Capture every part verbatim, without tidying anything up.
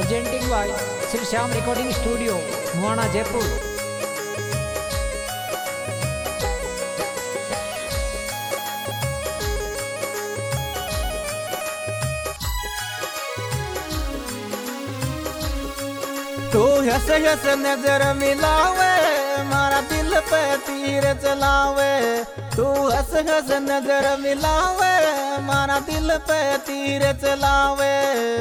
Presenting by Shri Shyam recording studio Muana Jaipur. तू हंस हंस नजर मिलावे मारा दिल पे तीर चलावे। तू हंस हंस नजर मिलावे मारा दिल पे तीर चलावे।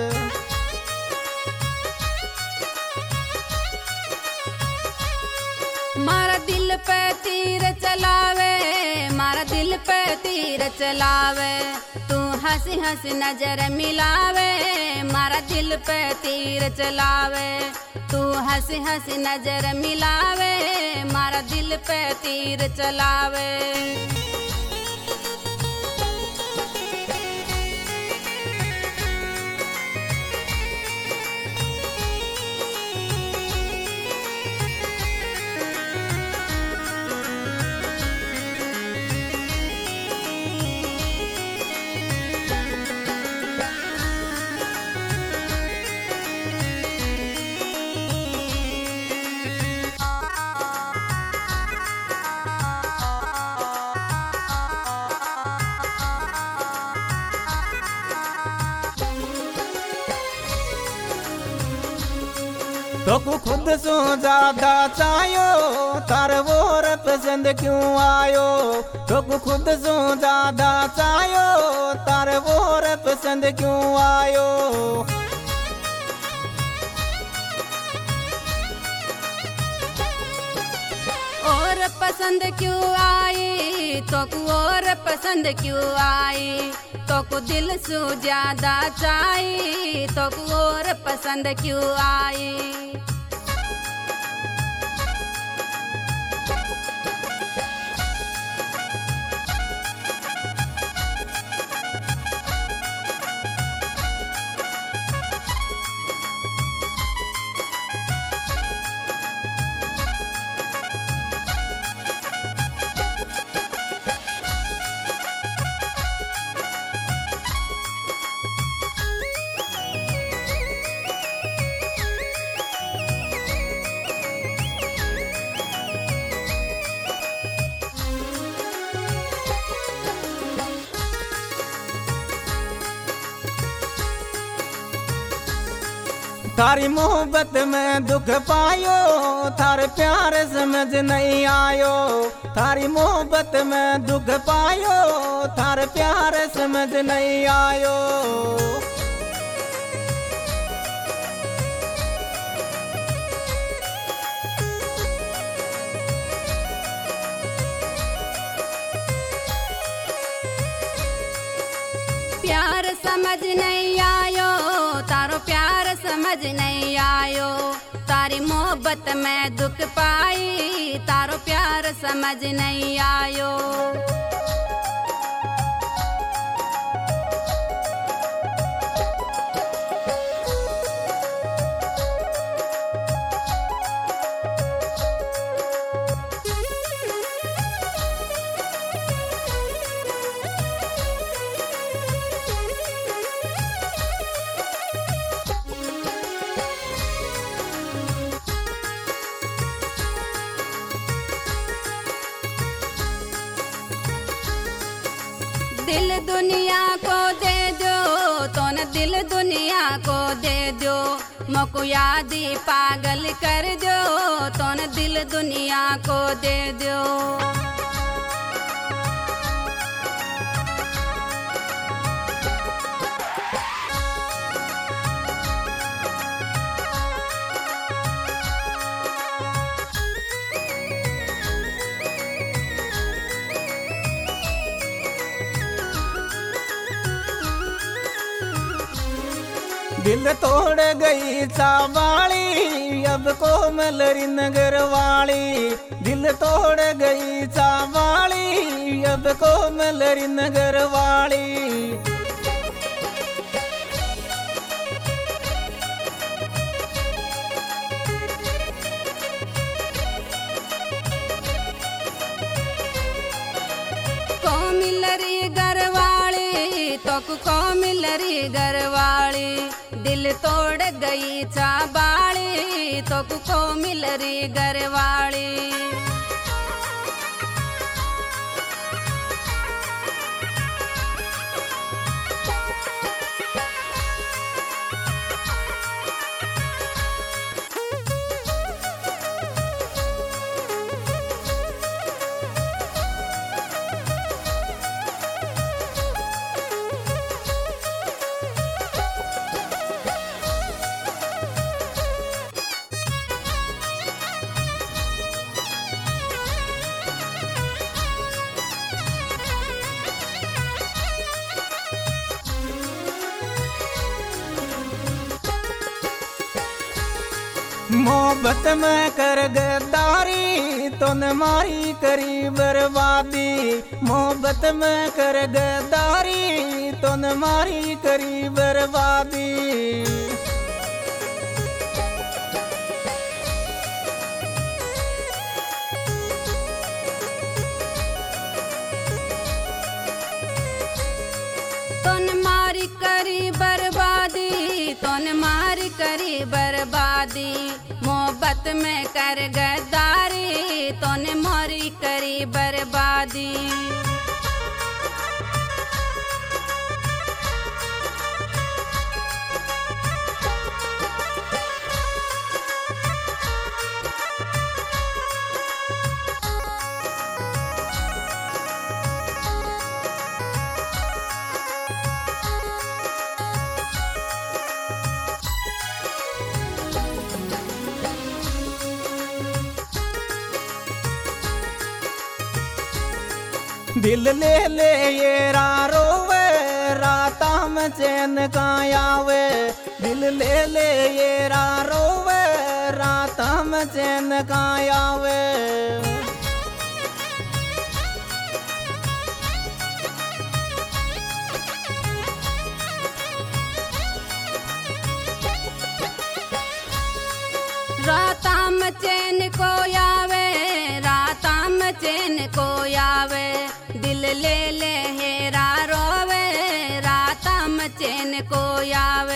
मारा दिल पे तीर चलावे, मारा दिल पे तीर चलावे। तू हंसी हंसी नजर मिलावे मारा दिल पे तीर चलावे। तू हंसी हंसी नजर मिलावे मारा दिल पे तीर चलावे। तो को खुद सो ज्यादा चायो थार वोर पसंद क्यों आयो। तो को खुद सो ज्यादा चायो थार वोर पसंद क्यों आयो। और पसंद क्यों आई तो को और पसंद क्यों आई। तो को दिल सु ज्यादा चाही तो को और पसंद क्यों आई। थारी मोहब्बत में दुख पायो थारे प्यार समझ नहीं आयो। थारी मोहब्बत में दुख पायो थारे प्यार समझ नहीं आयो। प्यार समझ नहीं आयो तारो प्यार समझ नहीं आयो। तारी मोहब्बत में दुख पाई तारो प्यार समझ नहीं आयो। दिल दुनिया को दे दो तो न दिल दुनिया को दे दो। मको यादी पागल कर दो तो न दिल दुनिया को दे दो। दिल तोड़ गई चावाली अब कोमलरी नगर वाली। दिल तोड़ गई चावाली अब कोमलरी नगर वाली। कोमिलरी घरवाली तो को मिलरी घरवाली। दिल तोड़ गई चाबाड़ी तो को मिल रही घरवाली। मोहब्बत में कर गद्दारी तो न मारी करी बर्बादी। मोहब्बत में कर गद्दारी तो न मारी करी बर्बादी। तोन मारी करी बर्बादी तोन मारी करी बर्बादी। मोहब्बत में कर गद्दारी तोने मारी करी बर्बादी। दिल ले ले ये रा रोवे राता में चैन का आवे। दिल ले ले ये रा रोवे राता में चैन का आवे। राता में चैन को आवे राता में चैन को आवे। दिल ले ले हेरा रोवे राता में चैन को आवे।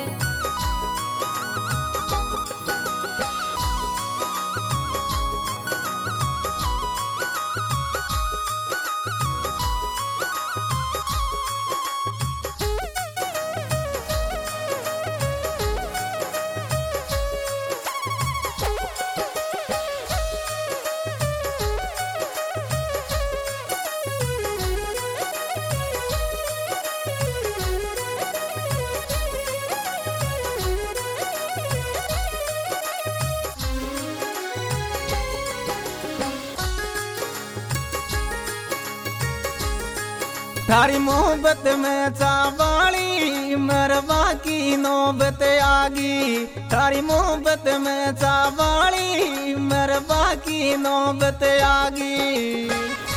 थारी मोहब्बत में चावाली मरवा की नौबत आगी। थारी मोहब्बत में चावाली मरवा की नौबत आगी।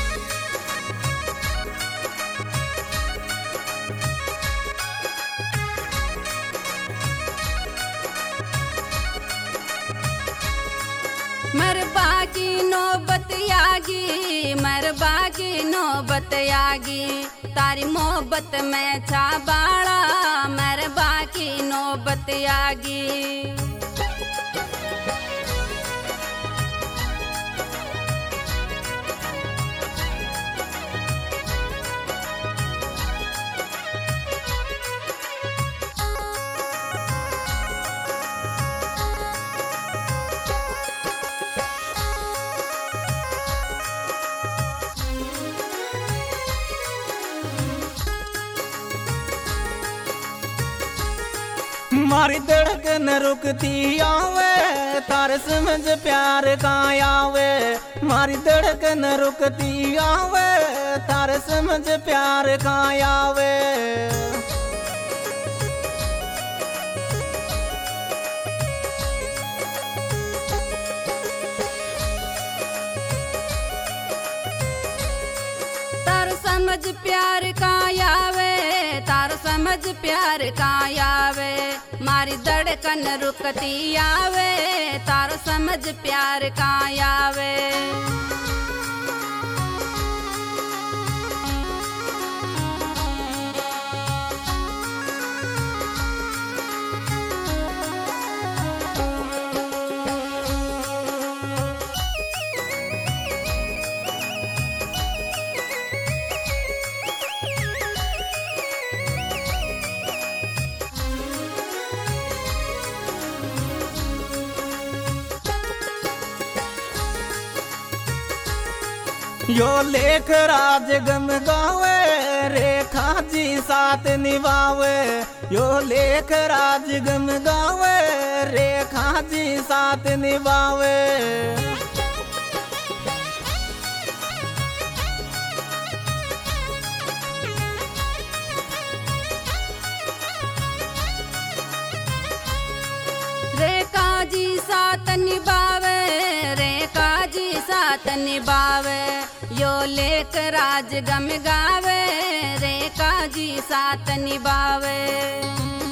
मरबा की नौबत आगी मरबा की नौबत आगी। तारी मोहब्बत में छाबाड़ा मरबा की नौबत आगी। मारी धड़कन रुकती आवे तार समझ प्यार का आवे। मारी धड़कन रुकती आवे तार समझ प्यार का आवे। तार समझ प्यार का आवे तार समझ प्यार का आवे। मारी धड़कन रुकती आवे तार समझ प्यार का आवे। यो लेख राज गम गावे रेखा जी साथ निभावे। यो लेख राज गम गावे रेखा जी साथ निभावे। रेखा जी साथ निभावे रेखा जी साथ निभावे। यो लेख राज गम गावे रेखा जी साथ निभावे।